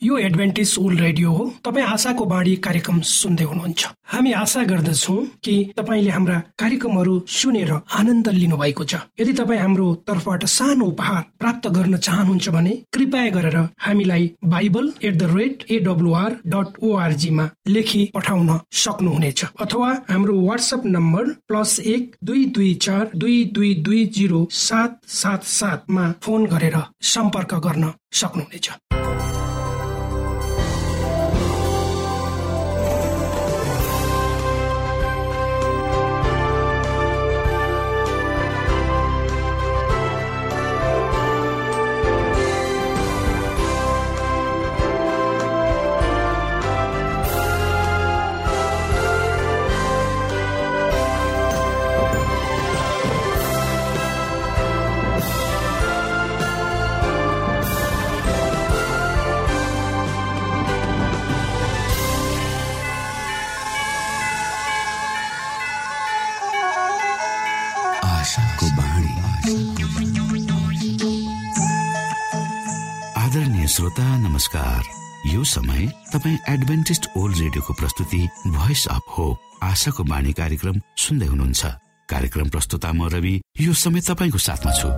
यो Adventist old radio हो। तपाईँ आशाको बाणी कार्यक्रम सुन्दै हुनुहुन्छ। हामी आशा गर्दछौँ कि तपाईँले हाम्रा कार्यक्रमहरू सुनेर आनन्द लिनु भएको छ। यदि तपाईँ हाम्रो तर्फबाट सानो उपहार प्राप्त गर्न चाहनुहुन्छ भने कृपया गरेर हामीलाई bible@awr.org मा लेखी पठाउन सक्नुहुनेछ, अथवा हाम्रो व्हाट्सएप नम्बर +12232220777 मा फोन गरेर सम्पर्क गर्न सक्नुहुनेछ। आदरणीय श्रोता नमस्कार। यो समय तपाईँ एडभेन्टिस्ट ओल्ड रेडियोको प्रस्तुति भोइस अफ होप आशाको बाणी कार्यक्रम सुन्दै हुनुहुन्छ। कार्यक्रम प्रस्तुता म रवि यो समय तपाईँको साथमा छु।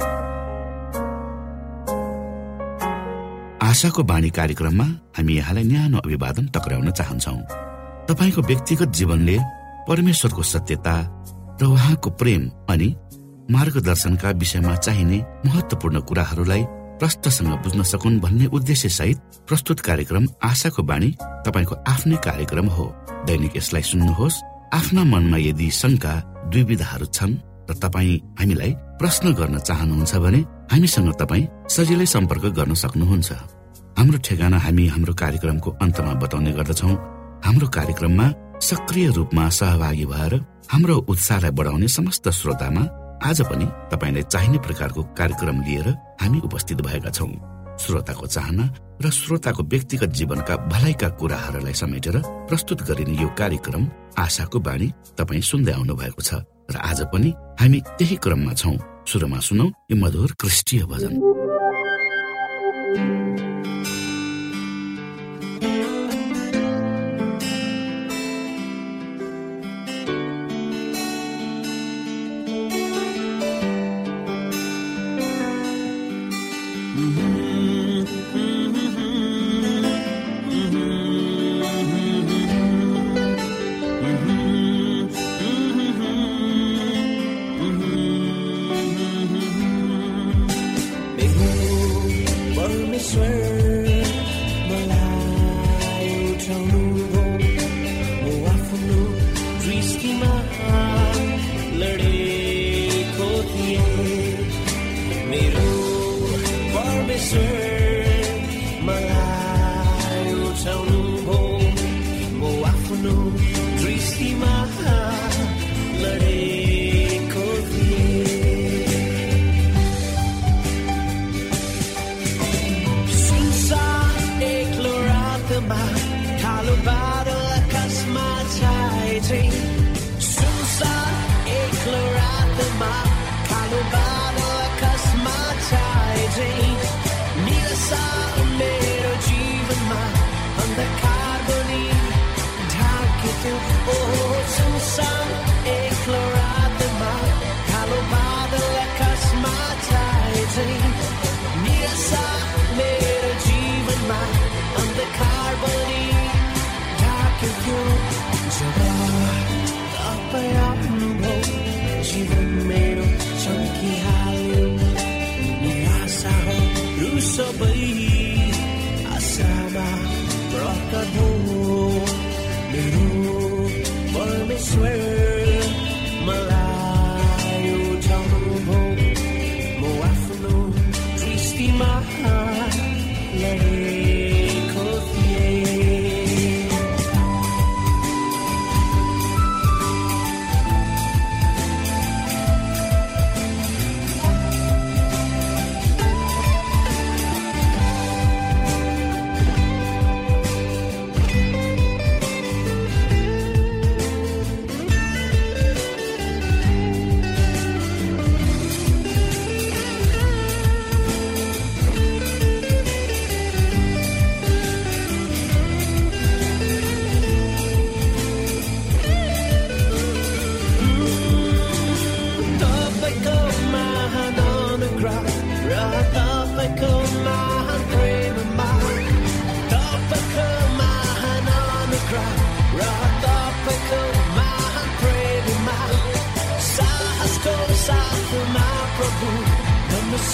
आशाको बाणी कार्यक्रममा हामी यहाँलाई न्यानो अभिवादन टक्राउन चाहन्छौ। तपाईँको व्यक्तिगत जीवनले परमेश्वरको सत्यता र उहाँको प्रेम अनि मार्गदर्शनका विषयमा चाहिने महत्वपूर्ण कुराहरूलाई प्रष्टसँग बुझ्न सकुन् भन्ने उद्देश्य सहित प्रस्तुत कार्यक्रम आशाको बाणी तपाईको आफ्नै कार्यक्रम हो। दैनिक यसलाई सुन्नुहोस्। आफ्ना मनमा यदि शंका दुविधाहरू छन् र तपाईँ हामीलाई प्रश्न गर्न चाहनुहुन्छ भने हामीसँग तपाईँ सजिलै सम्पर्क गर्न सक्नुहुन्छ। हाम्रो ठेगाना हामी हाम्रो कार्यक्रमको अन्तमा बताउने गर्दछौ। हाम्रो कार्यक्रममा सक्रिय रूपमा सहभागी भएर हाम्रो उत्साहलाई बढाउने समस्त श्रोतामा आज पनि तपाईलाई चाहिने प्रकारको कार्यक्रम लिएर हामी उपस्थित भएका छौं। श्रोताको चाहना र श्रोताको व्यक्तिगत जीवनका भलाइका कुराहरूलाई समेटेर प्रस्तुत गरिने यो कार्यक्रम आशाको बाणी तपाईँ सुन्दै आउनु भएको छ र आज पनि हामी त्यही क्रममा छौं। सुरुमा सुनौ यो मधुर क्रिस्टीय भजन।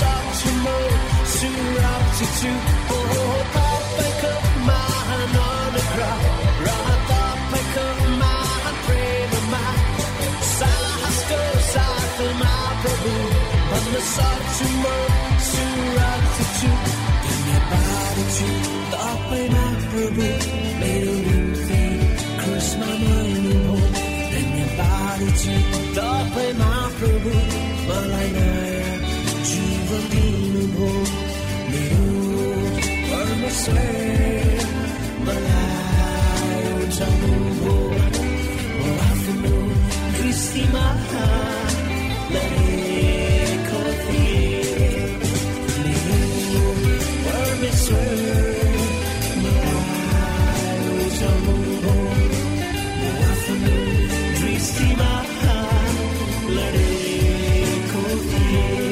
सक्छौ सुरक्षित छु तपाईँको महान अनुग्रह र तपाईँको महान प्रेममा साहसको साथमा प्रभु भन्न सक्छु म सुरक्षित छु धन्यवाद छु तपाईँमा प्रभु मेरो निम्ति क्रुसमा मर्नुभयो धन्यवाद छु तपाईँमा प्रभु मलाई नयाँ जीवन दिनुभयो मेरो परमेश्वर मलाई उठाउनुभयो म आफ्नो दृष्टिमा लडेको थिएँ मेरो परमेश्वर मलाई उठाउनुभयो म आफ्नो दृष्टिमा लडेको थिएँ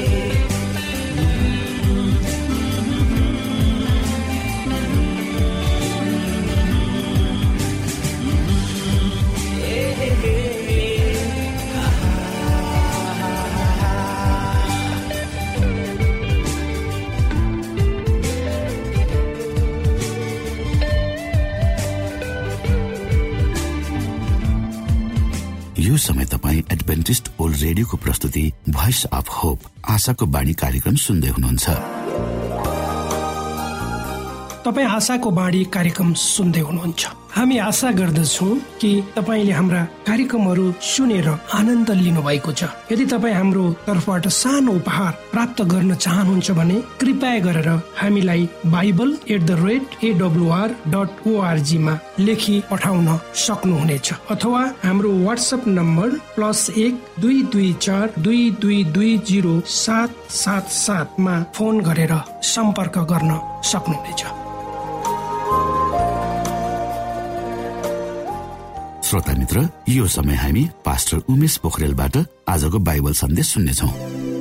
यो समय तपाईँ एडभेन्टिस्ट ओल्ड रेडियोको प्रस्तुति भोइस अफ होप आशाको बाणी कार्यक्रम सुन्दै हुनुहुन्छ। तपाईँ आशाको बाणी कार्यक्रम सुन्दै हुनुहुन्छ। हामी आशा गर्दछौँ कि तपाईँले हाम्रा कार्यक्रमहरू सुनेर आनन्द लिनु भएको छ। यदि तपाईँ हाम्रो तर्फबाट सानो उपहार प्राप्त गर्न चाहनुहुन्छ भने कृपया गरेर हामीलाई bible@awr.org मा लेखी पठाउन सक्नुहुनेछ अथवा हाम्रो व्हाट्सएप नम्बर +12242220777 मा फोन गरेर सम्पर्क गर्न सक्नुहुनेछ। श्रोता मित्र, यो समय हामी पास्टर उमेश पोखरेलबाट आजको बाइबल सन्देश सुन्नेछौँ।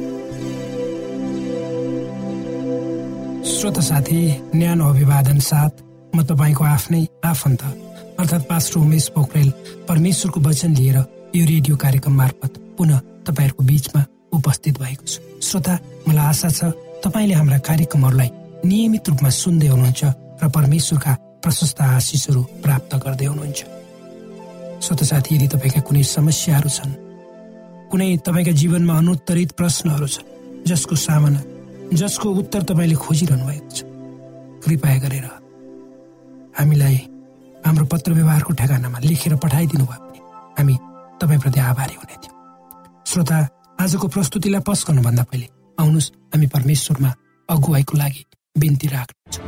श्रोता साथी, न्यानो अभिवादन साथ म तपाईँको आफ्नै आफन्त अर्थात् पास्टर उमेश पोखरेल परमेश्वरको वचन लिएर यो रेडियो कार्यक्रम मार्फत पुनः तपाईँहरूको बीचमा उपस्थित भएको छु। श्रोता, मलाई आशा छ तपाईँले हाम्रा कार्यक्रमहरूलाई नियमित रूपमा सुन्दै हुनुहुन्छ र परमेश्वरका प्रशस्त आशिषहरू प्राप्त गर्दै हुनुहुन्छ। श्रोता साथी, यदि तपाईँका कुनै समस्याहरू छन्, कुनै तपाईँका जीवनमा अनुत्तरित प्रश्नहरू छन् जसको उत्तर तपाईँले खोजिरहनु भएको छ, कृपया गरेर हामीलाई हाम्रो पत्र व्यवहारको ठेगानामा लेखेर पठाइदिनु भयो भने हामी तपाईँप्रति आभारी हुने थियौँ। श्रोता, आजको प्रस्तुतिलाई पस गर्नुभन्दा पहिले आउनुहोस् हामी परमेश्वरमा अगुवाईको लागि बिन्ती राख्छौँ।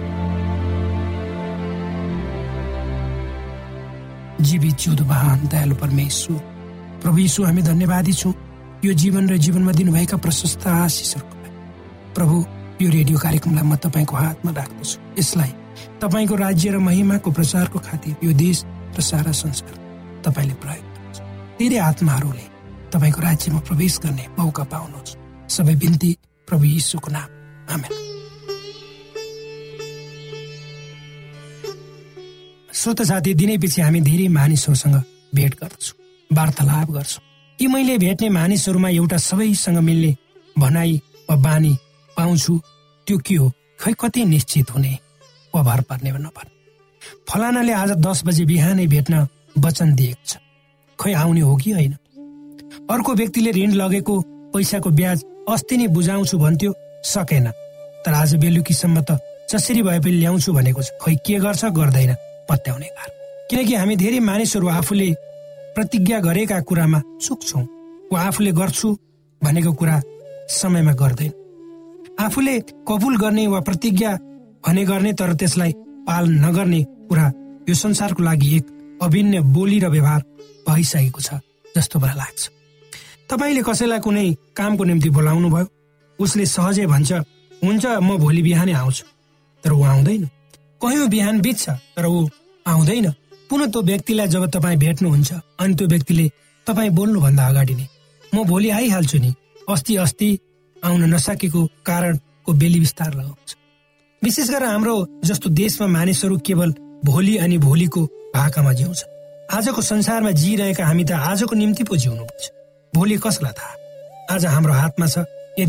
जीवित जिउँदो महान दयालु परमेश्वर प्रभु यीशु, हामी धन्यवादी छौँ यो जीवन र जीवनमा दिनुभएका प्रशस्त आशिषहरूको लागि। प्रभु, यो रेडियो कार्यक्रमलाई म तपाईँको हातमा राख्दछु। यसलाई तपाईँको राज्य र महिमाको प्रचारको खातिर यो देश र सारा संसार तपाईँले प्रयोग गर्नुहुन्छ। धेरै आत्माहरूले तपाईँको राज्यमा प्रवेश गर्ने मौका पाउनुहोस्। सबै बिन्ती प्रभु यीशुको नाम, आमेन। श्रोता साथी, दिनै पछि हामी धेरै मानिसहरूसँग भेट गर्दछौँ, वार्तालाप गर्छौँ। यी मैले भेट्ने मानिसहरूमा एउटा सबैसँग मिल्ने भनाइ वा बानी पाउँछु। त्यो के हो? खै कति निश्चित हुने वा भर पर्ने वा नपर्ने। फलानाले आज 10 बजे बिहानै भेट्न वचन दिएको छ, खै आउने हो कि होइन। अर्को व्यक्तिले ऋण लगेको पैसाको ब्याज अस्ति नै बुझाउँछु भन्थ्यो, सकेन। तर आज बेलुकीसम्म त जसरी भए पनि ल्याउँछु भनेको छ, खै के गर्छ गर्दैन पत्याउने गाह्रो। किनकि हामी धेरै मानिसहरू आफूले प्रतिज्ञा गरेका कुरामा चुक्छौँ वा आफूले गर्छु भनेको कुरा समयमा गर्दैन। आफूले कबुल गर्ने वा प्रतिज्ञा भने गर्ने तर त्यसलाई पालन नगर्ने कुरा यो संसारको लागि एक अभिन्न बोली र व्यवहार भइसकेको छ जस्तो मलाई लाग्छ। तपाईँले कसैलाई कुनै कामको निम्ति बोलाउनु भयो, उसले सहजै भन्छ, हुन्छ म भोलि बिहानै आउँछु, तर ऊ आउँदैन। कयौं बिहान बित्छ तर ऊ आउँदैन। पुनः त्यो व्यक्तिलाई जब तपाईँ भेट्नुहुन्छ अनि त्यो व्यक्तिले तपाईँ बोल्नुभन्दा अगाडि नै म भोलि आइहाल्छु नि, अस्ति आउन नसकेको कारणको बेली विस्तार लगाउँछ। विशेष गरेर हाम्रो जस्तो देशमा मानिसहरू केवल भोलि अनि भोलिको भाकामा जिउँछ। आजको संसारमा जिइरहेका हामी त आजको निम्ति पो जिउनुपर्छ, भोलि कसलाई थाहा। आज हाम्रो हातमा छ। यदि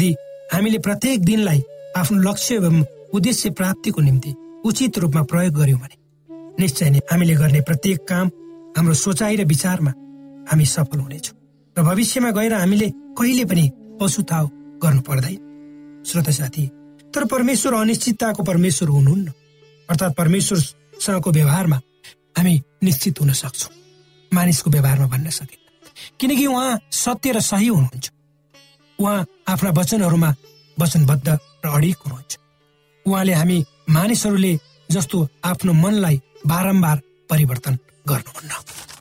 हामीले प्रत्येक दिनलाई आफ्नो लक्ष्य एवं उद्देश्य प्राप्तिको निम्ति उचित रूपमा प्रयोग गर्यौं भने निश्चय नै हामीले गर्ने प्रत्येक काम हाम्रो सोचाइ र विचारमा हामी सफल हुनेछौँ र भविष्यमा गएर हामीले कहिले पनि पछुताउ गर्नु पर्दैन। श्रोता साथी, तर परमेश्वर अनिश्चितताको परमेश्वर हुनुहुन्न, अर्थात् परमेश्वरसँगको व्यवहारमा हामी निश्चित हुन सक्छौँ, मानिसको व्यवहारमा भन्न सकिन्न, किनकि उहाँ सत्य र सही हुनुहुन्छ। उहाँ आफ्ना वचनहरूमा वचनबद्ध र अडिग हुनुहुन्छ। उहाँले हामी मानिसहरूले जस्तो आफ्नो मनलाई बारम्बार परिवर्तन गर्नुहुन्न।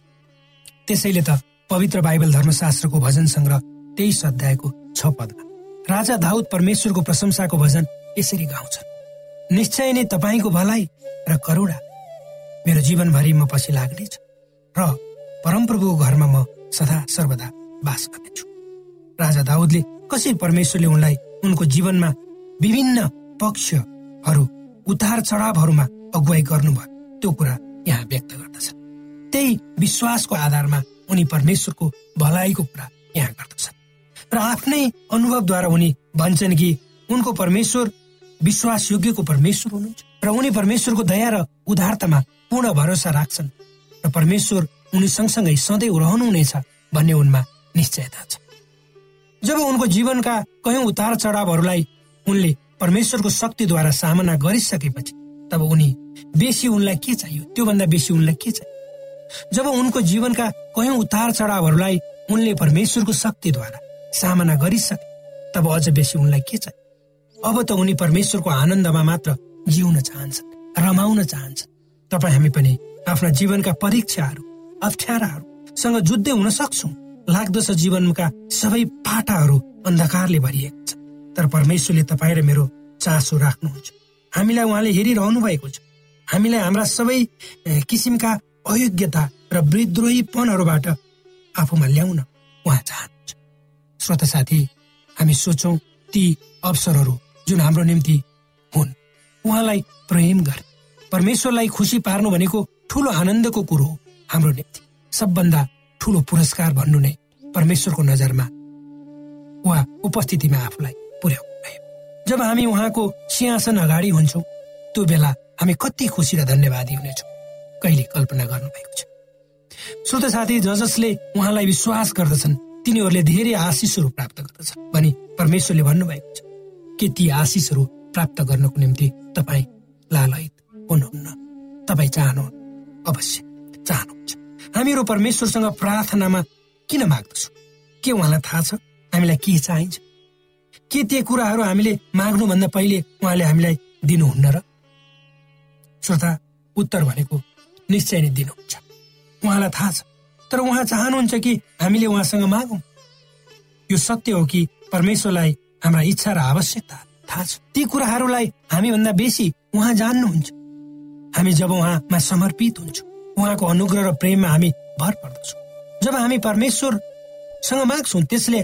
त्यसैले त पवित्र बाइबल धर्मशास्त्रको भजन संग्रह 23 अध्यायको 6 पदमा राजा दाउद परमेश्वरको प्रशंसाको भजन यसरी गाउँछन्: निश्चय नै तपाईको भलाइ र करुणा मेरो जीवनभरि म पछि लाग्नेछ र परमप्रभुको घरमा म सदा सर्वदा वास गर्नेछु। राजा दाउदले कसरी परमेश्वरले उनलाई उनको जीवनमा विभिन्न पक्षहरू उतार चढावहरूमा अगुवाई गर्नुभयो त्यो कुरा यहाँ व्यक्त गर्दछ। त्यही विश्वासको आधारमा उनी परमेश्वरको भलाइको कुरा यहाँ गर्दछन् र आफ्नै अनुभवद्वारा उनी भन्छन् कि उनको परमेश्वर विश्वासयोग्यको परमेश्वर हुनुहुन्छ र उनी परमेश्वरको दया र उदारतामा पूर्ण भरोसा राख्छन् र परमेश्वर उनी सँगसँगै सधैँ रहनुहुनेछ भन्ने उनमा निश्चयता छ। जब उनको जीवनका कयौं उतार चढावहरूलाई उनले परमेश्वरको शक्तिद्वारा सामना गरिसकेपछि तब उनी बेसी उनलाई के चाहियो, त्योभन्दा बेसी उनलाई के चाहियो? जब उनको जीवनका कयौं उतार चढावहरूलाई उनले परमेश्वरको शक्तिद्वारा सामना गरिसके तब अझ बेसी उनलाई के चाहियो? अब त उनी परमेश्वरको आनन्दमा मात्र जिउन चाहन्छन्, रमाउन चाहन्छन्। तपाईँ हामी पनि आफ्ना जीवनका परीक्षाहरू अप्ठ्याराहरूसँग जुझ्दै हुन सक्छौँ। लाग्दछ जीवनका सबै पाटाहरू अन्धकारले भरिएको छ, तर परमेश्वरले तपाईँ र मेरो चासो राख्नुहुन्छ। हामीलाई उहाँले हेरिरहनु भएको छ। हामीलाई हाम्रा सबै किसिमका अयोग्यता र विद्रोहीपनहरूबाट आफूमा ल्याउन उहाँ चाहनुहुन्छ। श्रोता साथी, हामी सोचौं ती अवसरहरू जुन हाम्रो निम्ति हुन्, उहाँलाई प्रेम गर्ने, परमेश्वरलाई खुसी पार्नु भनेको ठूलो आनन्दको कुरो हो। हाम्रो निम्ति सबभन्दा ठूलो पुरस्कार भन्नु नै परमेश्वरको नजरमा उहाँ उपस्थितिमा आफूलाई पुर्याउनु भयो। जब हामी उहाँको सिंहासन अगाडि हुन्छौँ त्यो बेला हामी कति खुसी र धन्यवादी हुनेछौँ, कहिले कल्पना गर्नुभएको छ। श्रोता साथी, जसले उहाँलाई विश्वास गर्दछन् तिनीहरूले धेरै आशिषहरू प्राप्त गर्दछन् भनी परमेश्वरले भन्नुभएको छ। के ती आशिषहरू प्राप्त गर्नको निम्ति तपाईँ लालयित हुनुहुन्न? तपाईँ चाहनुहुन्छ, अवश्य चाहनुहुन्छ। हामीहरू परमेश्वरसँग प्रार्थनामा किन माग्दछौँ? के उहाँलाई थाहा छ हामीलाई के चाहिन्छ? के ती कुराहरू हामीले माग्नुभन्दा पहिले उहाँले हामीलाई दिनुहुन्न र? श्रोता, उत्तर भनेको निश्चय नै दिनुहुन्छ। उहाँलाई थाहा छ, तर उहाँ चाहनुहुन्छ कि हामीले उहाँसँग मागौँ। यो सत्य हो कि परमेश्वरलाई हाम्रा इच्छा र आवश्यकता थाहा छ। ती कुराहरूलाई हामीभन्दा बेसी उहाँ जान्नुहुन्छ। हामी जब उहाँमा समर्पित हुन्छौँ, उहाँको अनुग्रह र प्रेममा हामी भर पर्दछौँ। जब हामी परमेश्वरसँग माग्छौँ त्यसले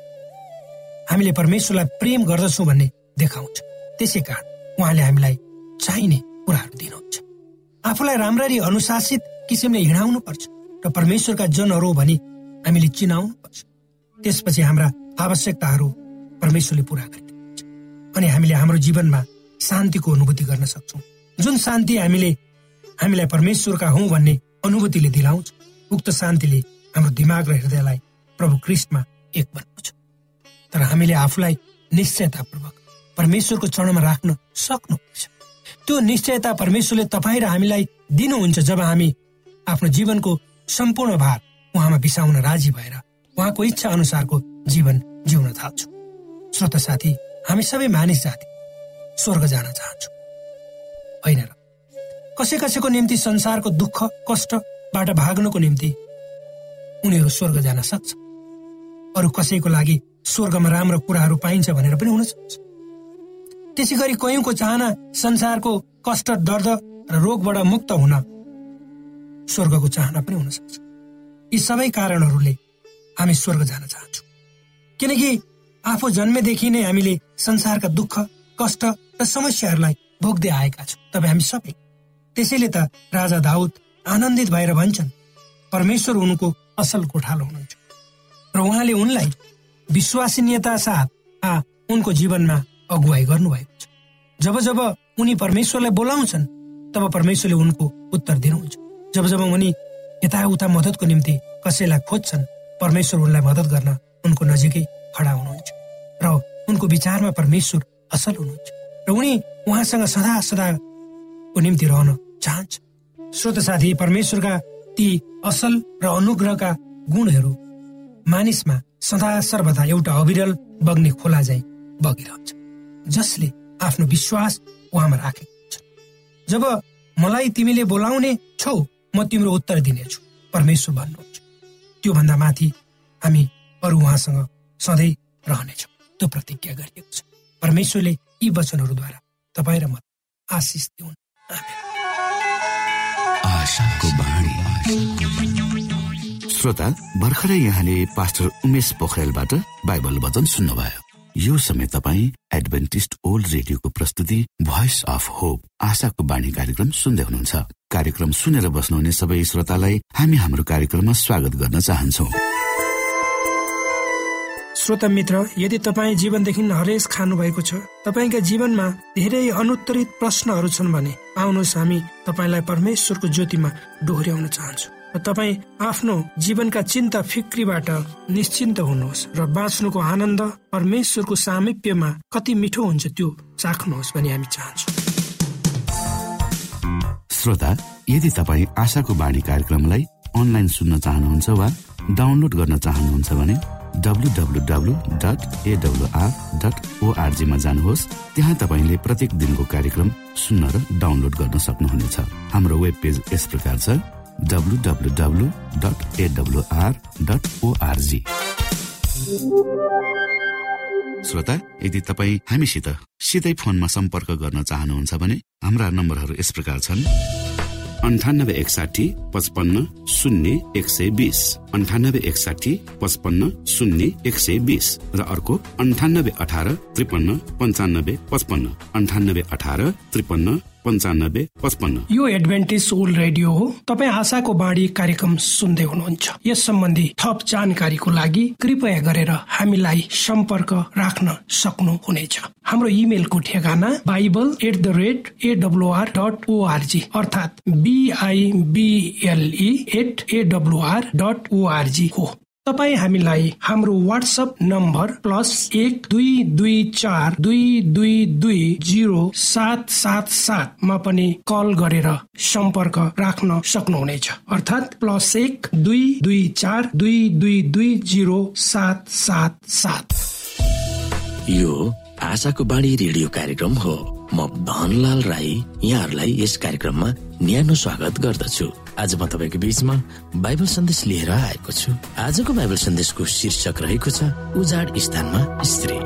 हामीले परमेश्वरलाई प्रेम गर्दछौँ भन्ने देखाउँछ। त्यसै कारण उहाँले हामीलाई चाहिने कुराहरू दिनुहुन्छ। आफूलाई राम्ररी अनुशासित किसिमले हिँडाउनु पर्छ र परमेश्वरका जनहरू भनी हामीले चिनाउनु पर्छ। त्यसपछि हाम्रा आवश्यकताहरू परमेश्वरले पूरा गरिदिनुहुन्छ अनि हामीले हाम्रो जीवनमा शान्तिको अनुभूति गर्न सक्छौँ। जुन शान्ति हामीलाई परमेश्वरका हौँ भन्ने अनुभूतिले दिलाउँछ, उक्त शान्तिले हाम्रो दिमाग र हृदयलाई प्रभु ख्रीष्टमा एक बनाउँछ। तर हामीले आफूलाई निश्चयतापूर्वक परमेश्वरको चरणमा राख्न सक्नुपर्छ। त्यो निश्चयता परमेश्वरले तपाईँ र हामीलाई दिनुहुन्छ जब हामी आफ्नो जीवनको सम्पूर्ण भार उहाँमा बिसाउन राजी भएर उहाँको इच्छा अनुसारको जीवन जिउन थाल्छौँ। श्रोता साथी, हामी सबै मानिस जाति स्वर्ग जान चाहन्छौँ, होइन र? कसै कसैको निम्ति संसारको दुःख कष्टबाट भाग्नको निम्ति उनीहरू स्वर्ग जान सक्छ। अरू कसैको लागि स्वर्गमा राम्रो कुराहरू पाइन्छ भनेर पनि हुन सक्छ। त्यसै गरी कयौंको चाहना संसारको कष्ट, दर्द र रोगबाट मुक्त हुन स्वर्गको चाहना पनि हुन सक्छ। यी सबै कारणहरूले हामी स्वर्ग जान चाहन्छौँ, किनकि आफू जन्मेदेखि नै हामीले संसारका दुःख, कष्ट र समस्याहरूलाई भोग्दै आएका छौँ, तपाईँ हामी सबै। त्यसैले त राजा दाउद आनन्दित भएर भन्छन्, परमेश्वर उनको असल गोठालो हुनुहुन्छ र उहाँले उनलाई विश्वसनीयता साथ उनको जीवनमा अगुवाई गर्नुभएको छ। जब जब उनी परमेश्वरलाई बोलाउँछन् तब परमेश्वरले उनको उत्तर दिनुहुन्छ। जब जब उनी यताउता मद्दतको निम्ति कसैलाई खोज्छन् परमेश्वर उनलाई मद्दत गर्न उनको नजिकै खडा हुनुहुन्छ र उनको विचारमा परमेश्वर असल हुनुहुन्छ र उनी उहाँसँग सदा सदाको निम्ति रहन चाहन्छ। श्रोता साथी, परमेश्वरका ती असल र अनुग्रहका गुणहरू मानिसमा सदा सर्वदा एउटा अविरल बग्ने खोला झैं बगिरहन्छ, जसले आफ्नो विश्वास उहाँमा राखेको हुन्छ। जब मलाई तिमीले बोलाउने छौ म तिम्रो उत्तर दिनेछु, परमेश्वर भन्नुहुन्छ। त्यो भन्दा माथि हामी अरू उहाँसँग सधैँ रहनेछौँ, त्यो प्रतिज्ञा गरिएको छ। परमेश्वरले यी वचनहरूद्वारा तपाईँ र मलाई आशिष दिउन्। आमेन। आशाको बाणी। श्रोता, भर्खरै यहाँले पास्टर उमेश पोखरेलबाट बाइबल वचन सुन्नुभयो। यो समय तपाईँ एडभेन्टिस्ट ओल्ड रेडियोको प्रस्तुति भोइस अफ होप आशाको बाणी कार्यक्रम सुन्दै हुनुहुन्छ। कार्यक्रम सुनेर बस्नुहुने सबै श्रोतालाई हामी हाम्रो कार्यक्रममा स्वागत गर्न चाहन्छौँ। श्रोता मित्र, यदि तपाईँ जीवनदेखि हरेस खानु भएको छ, तपाईँका जीवनमा धेरै अनुत्तरित प्रश्नहरू छन् भने आउनुहोस् हामी तपाईँलाई परमेश्वरको ज्योतिमा डोहोर्याउन चाहन्छौँ र तपाईँ आफ्नो जीवनका चिन्ता फिक्रीबाट निश्चिन्त हुनुहोस् र बाँच्नुको आनन्द परमेश्वरको सामिप्यमा कति मिठो हुन्छ त्यो चाख्नुहोस् भनी हामी चाहन्छौँ। श्रोता, यदि तपाईँ आशाको बाणी कार्यक्रमलाई अनलाइन सुन्न चाहनुहुन्छ वा डाउनलोड गर्न चाहनुहुन्छ भने www.awr.org मा जानुहोस्। त्यहाँ तपाईले प्रत्येक दिनको कार्यक्रम सुन्न र डाउनलोड गर्न सक्नुहुनेछ। हाम्रो वेब पेज यस प्रकार छ www.awr.org। श्रोता, यदि तपाईँ हामीसित सिधै फोनमा सम्पर्क गर्न चाहनुहुन्छ भने हाम्रा नम्बरहरू यस प्रकार छन्: 9861 55 0 120, 9861 55 0 120 र अर्को 9818 53 95 55, 9818 53 95 55। यो एडभेन्टिस्ट ओल्ड रेडियो हो। तपाईँ आशाको बाणी कार्यक्रम सुन्दै हुनुहुन्छ। यस सम्बन्धी थप जानकारीको लागि कृपया गरेर हामीलाई सम्पर्क राख्न सक्नुहुनेछ। हाम्रो इमेलको ठेगाना bible@awr.org अर्थात bible@awr.org हो। तपाईँ हामीलाई हाम्रो व्हाट्सएप नम्बर +12242220777 मा पनि कल गरेर सम्पर्क राख्न सक्नुहुनेछ, अर्थात +12242220777। यो आशाको बाणी रेडियो कार्यक्रम हो। म धनलाल राई यहाँहरूलाई यस कार्यक्रममा न्यानो स्वागत गर्दछु। आज म तपाईको बीचमा बाइबल सन्देश लिएर आएको छु। आजको बाइबल सन्देशको शीर्षक रहेको छ उजाड स्थानमा स्त्री।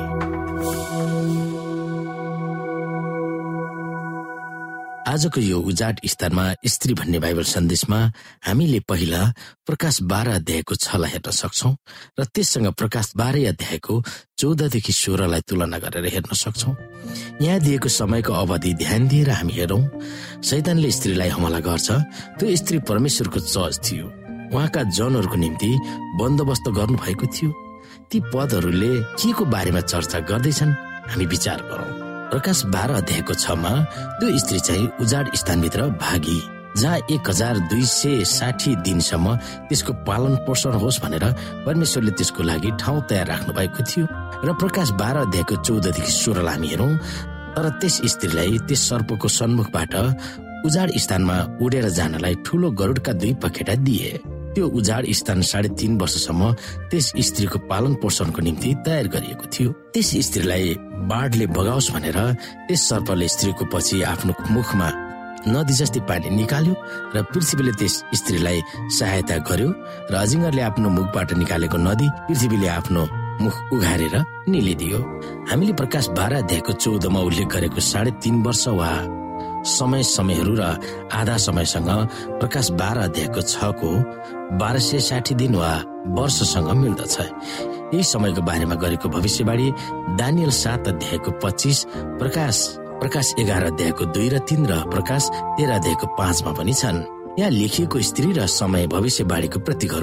आजको यो उजाड स्थानमा स्त्री भन्ने बाइबल सन्देशमा हामीले पहिला प्रकाश 12 अध्यायको 6लाई हेर्न सक्छौं र त्यससँग प्रकाश 12 अध्यायको 14 देखि 16 लाई तुलना गरेर हेर्न सक्छौं। यहाँ दिएको समयको अवधि ध्यान दिएर हामी हेरौं। शैतानले स्त्रीलाई हमला गर्छ। त्यो स्त्री परमेश्वरको चर्च थियो। उहाँका जनहरूको निम्ति बन्दोबस्त गर्नु भएको थियो। ती पदहरूले के को बारेमा चर्चा गर्दैछन् हामी विचार गरौं। प्रकाश 12 अध्यायको 6 मा त्यो स्त्री चाहिँ उजाड स्थानभित्र भागी, जहाँ 1260 दिनसम्म त्यसको पालन पोषण होस् भनेर परमेश्वरले त्यसको लागि ठाउँ तयार राख्नु भएको थियो। र प्रकाश 12 अध्यायको 14 देखि 16 लाई हामी हेरौं। तर त्यस स्त्रीलाई त्यस सर्पको सन्मुखबाट उजाड स्थानमा उडेर जानलाई ठूलो गरुडका 2 पखेटा दिए। त्यो उजाड स्थान 3.5 वर्षसम्म त्यस स्त्रीको पालन पोषणको निम्ति तयार गरिएको थियो। त्यस स्त्रीलाई बाढले बगाओस् भनेर त्यस सर्पले स्त्रीको पछि आफ्नो मुखमा नदी जस्तै पानी निकाल्यो र पृथ्वीले त्यस स्त्रीलाई सहायता गर्यो र अजिङ्गरले आफ्नो मुखबाट निकालेको नदी पृथ्वीले आफ्नो मुख उघारेर निलिदियो। हामीले प्रकाश 12 अध्यायको 14 मा उल्लेख गरेको 3.5 वर्ष वा समयहरू र आधा समयसँग प्रकाश 12 अध्यायको 6 को 1260 दिन वा वर्षसँग मिल्दछ। यही समयको बारेमा गरेको भविष्यवाणी दानियल 7 अध्यायको 25, प्रकाश 11 अध्यायको 2 र 3 र प्रकाश 13 अध्यायको 5 मा पनि छन्। यहाँ लेखिएको स्त्री र समय भविष्यवाणीको प्रतीकहरू हुन्।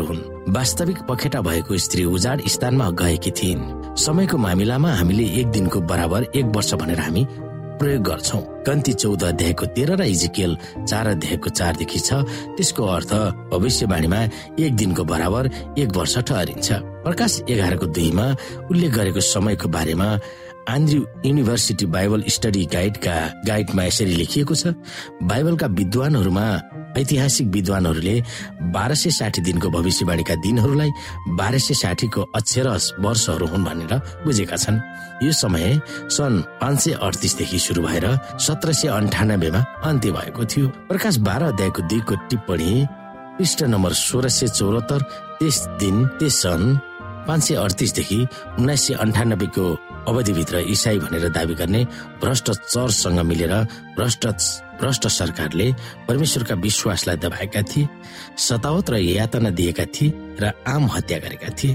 वास्तविक पखेटा भएको स्त्री उजाड स्थानमा गएकी थिइन्। समयको मामिलामा हामीले एक दिनको बराबर 1 वर्ष भनेर हामी प्रयोग गर्छौं। गन्ती 14 अध्यायको 13 र इजिकेल 4 अध्यायको 4 देखि छ। त्यसको अर्थ भविष्यवाणीमा 1 दिनको बराबर 1 वर्ष ठहरिन्छ। प्रकाश 11 को 2 मा उल्लेख गरेको समयको बारेमा आन्द्र्यू युनिभर्सिटी बाइबल स्टडी गाइडमा यसरी लेखिएको छ। बाइबलका विद्वानहरूमा ऐतिहासिक विद्वानहरूले 1260 दिनको भविष्यवाणीका दिनहरूलाई 1260 को अक्षरस वर्षहरू हुन् भनेर बुझेका छन्। यो समय सन् 538 देखि सुरु भएर 1798 मा अन्त्य भएको थियो। प्रकाश 12 अध्यायको 2 को टिप्पणी पृष्ठ नम्बर 1674 त्यस सन् 538 देखि 1998 को अवधिभित्र ईसाई भनेर दावी गर्ने भ्रष्ट चर्चसँग मिलेर भ्रष्ट सरकारले परमेश्वरका विश्वासलाई दबाएका थिए, सतावत र यातना दिएका थिए र आम हत्या गरेका थिए।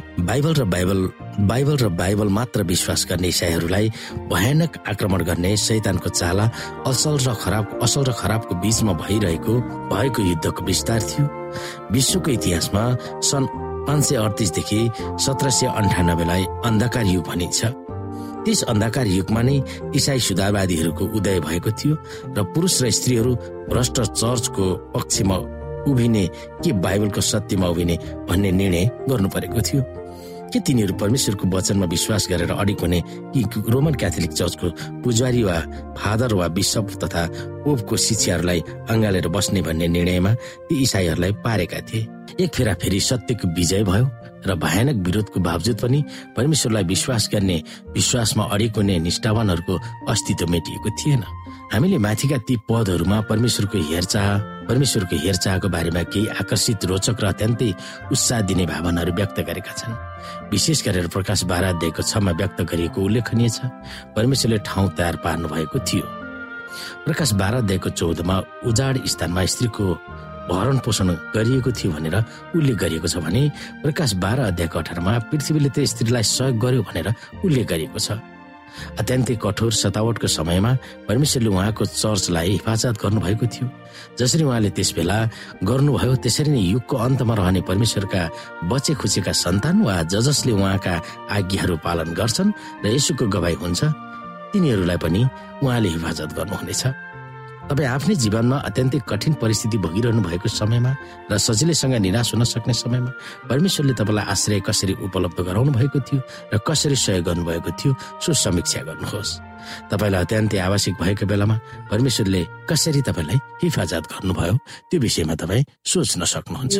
बाइबल र बाइबल मात्र विश्वास गर्ने ईसाईहरूलाई भयानक आक्रमण गर्ने शैतानको चाला असल र खराबको बीचमा भएको युद्धको विस्तार थियो। विश्वको इतिहासमा सन् 538 देखि 1798 लाई अन्धकार युग भनिन्छ। त्यस अन्धकार युगमा नै ईसाई सुधारवादीहरूको उदय भएको थियो र पुरुष र स्त्रीहरू भ्रष्ट चर्चको पक्षमा उभिने कि बाइबलको सत्यमा उभिने भन्ने निर्णय गर्नु परेको थियो। के तिनीहरू परमेश्वरको वचनमा विश्वास गरेर अडिग हुने कि रोमन क्याथोलिक चर्चको पुजारी वा फादर वा बिशप तथा पोपको शिक्षाहरूलाई अँगालेर बस्ने भन्ने निर्णयमा ती ईसाईहरूलाई पारेका थिए। एक फेरा फेरि सत्यको विजय भयो र भयानक विरोधको बावजुद पनि परमेश्वरलाई विश्वास गर्ने, विश्वासमा अडिग हुने निष्ठावानहरूको अस्तित्व मेटिएको थिएन। हामीले माथिका ती पदहरूमा परमेश्वरको हेरचाहको बारेमा केही आकर्षित, रोचक र अत्यन्तै उत्साह दिने भावनाहरू व्यक्त गरेका छन्। विशेष गरेर प्रकाश 12 अध्यायको 6 मा व्यक्त गरिएको उल्लेखनीय छ। परमेश्वरले ठाउँ तयार पार्नु भएको थियो। प्रकाश 12 अध्यायको 14 मा उजाड स्थानमा स्त्रीको भरण पोषण गरिएको थियो भनेर उल्लेख गरिएको छ भने प्रकाश 12 अध्यायको 18 मा पृथ्वीले त्यो स्त्रीलाई सहयोग गर्यो भनेर उल्लेख गरिएको छ। अत्यन्तै कठोर सतावटको समयमा परमेश्वरले उहाँको चर्चलाई हिफाजत गर्नुभएको थियो। जसरी उहाँले त्यसबेला गर्नुभयो त्यसरी नै युगको अन्तमा रहने परमेश्वरका बचे खुचेका सन्तान वा जसले उहाँका आज्ञाहरू पालन गर्छन् र येशूको गवाही हुन्छ, तिनीहरूलाई पनि उहाँले हिफाजत गर्नुहुनेछ। तपाईँ आफ्नै जीवनमा अत्यन्तै कठिन परिस्थिति भोगिरहनु भएको समयमा र सजिलैसँग निराश हुन सक्ने समयमा परमेश्वरले तपाईँलाई आश्रय कसरी उपलब्ध गराउनु भएको थियो र कसरी सहयोग गर्नुभएको थियो, सो समीक्षा गर्नुहोस्। तपाईँलाई अत्यन्तै आवश्यक भएको बेलामा परमेश्वरले कसरी तपाईँलाई हिफाजत गर्नुभयो त्यो विषयमा तपाईँ सोच्न सक्नुहुन्छ।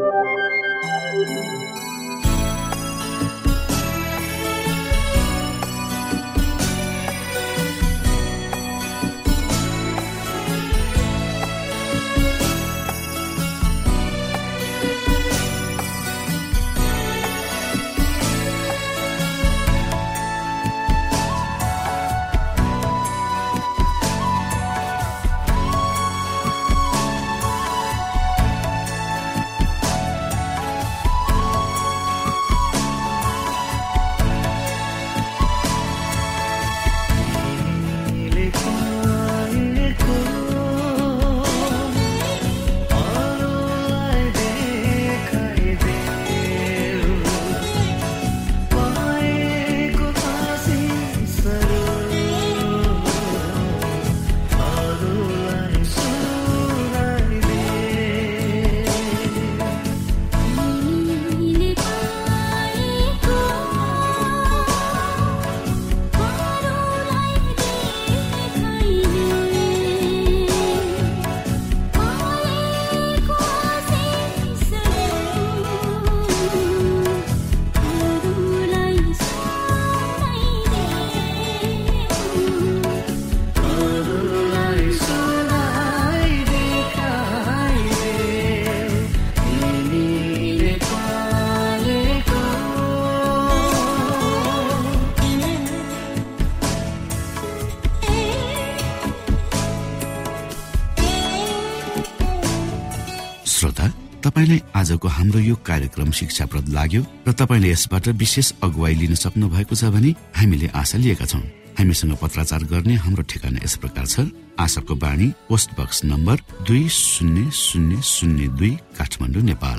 तपाईलाई आजको हाम्रो यो कार्यक्रम शिक्षाप्रद लाग्यो र तपाईले यसबाट विशेष अगुवाई लिन सक्नु भएको छ भने हामीले आशा लिएका छौं। हामीसँग पत्राचार गर्ने हाम्रो ठेगाना यस प्रकार छ। आशाको बाणी, post box number 20002 Kathmandu, Nepal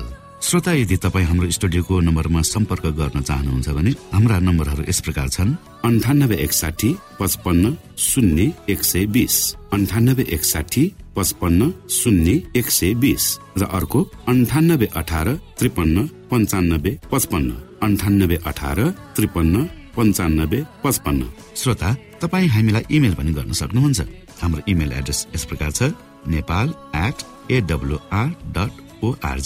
श्रोता, यदि तपाईँ हाम्रो स्टुडियोको नम्बरमा सम्पर्क गर्न चाहनुहुन्छ भने हाम्रा नम्बरहरू यस प्रकार छन्: 9861 55 0 120, 9861 55 0 120 र अर्को 9818 53 95 55, 9818 53 95 55। श्रोता, तपाईँ हामीलाई इमेल पनि गर्न सक्नुहुन्छ। हाम्रो इमेल एड्रेस यस प्रकार छ: nepal@awr.org,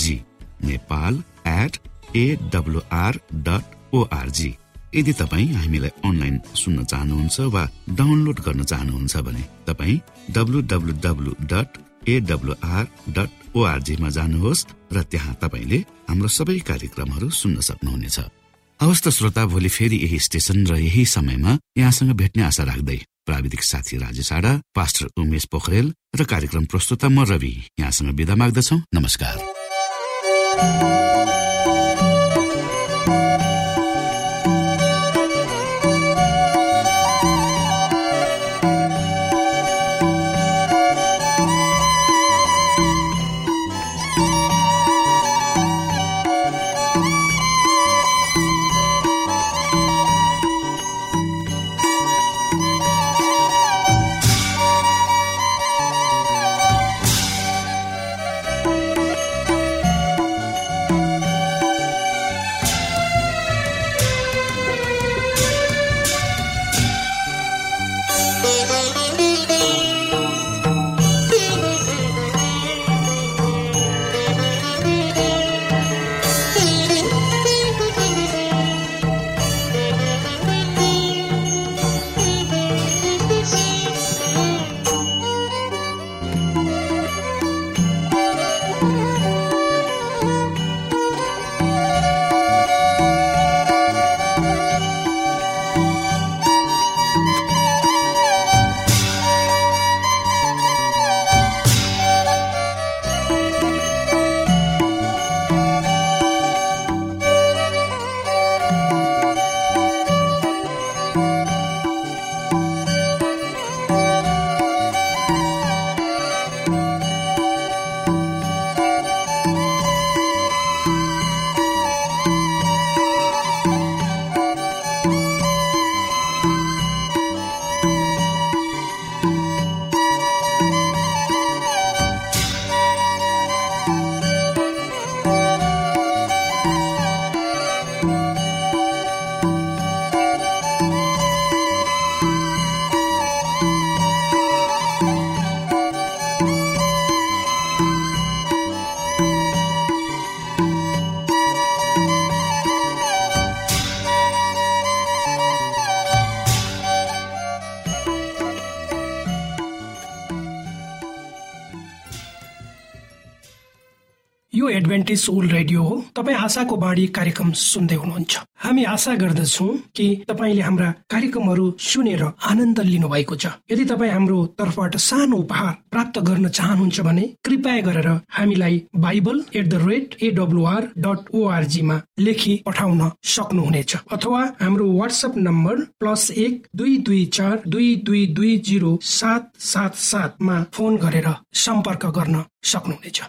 nepal@awr.org। यदि तपाईँ हामीलाई अनलाइन सुन्न चाहनुहुन्छ वा डाउनलोड गर्न चाहनुहुन्छ भने तपाईँ www.awr.org मा जानुहोस् र त्यहाँ तपाईले हाम्रो सबै कार्यक्रमहरू सुन्न सक्नुहुनेछ। हवस् त श्रोता, भोलि फेरि यही स्टेशन र यही समयमा यहाँसँग भेट्ने आशा राख्दै प्राविधिक साथी राजेश आडा, पास्टर उमेश पोखरेल र कार्यक्रम प्रस्तुता म रवि यहाँसँग बिदा माग्दछौ। नमस्कार। यो एडभेन्टिस्ट वर्ल्ड रेडियो हो। तपाईँ आशाको बाणी कार्यक्रम सुन्दै हुनुहुन्छ। हामी आशा गर्दछौँ कि तपाईँले हाम्रा कार्यक्रमहरू सुनेर आनन्द लिनु भएको छ। यदि तपाईँ हाम्रो तर्फबाट सानो उपहार प्राप्त गर्न चाहनुहुन्छ भने कृपया गरेर हामीलाई bible@awr.org मा लेखी पठाउन सक्नुहुनेछ अथवा हाम्रो व्हाट्सएप नम्बर +1 224 2220 777 मा फोन गरेर सम्पर्क गर्न सक्नुहुनेछ।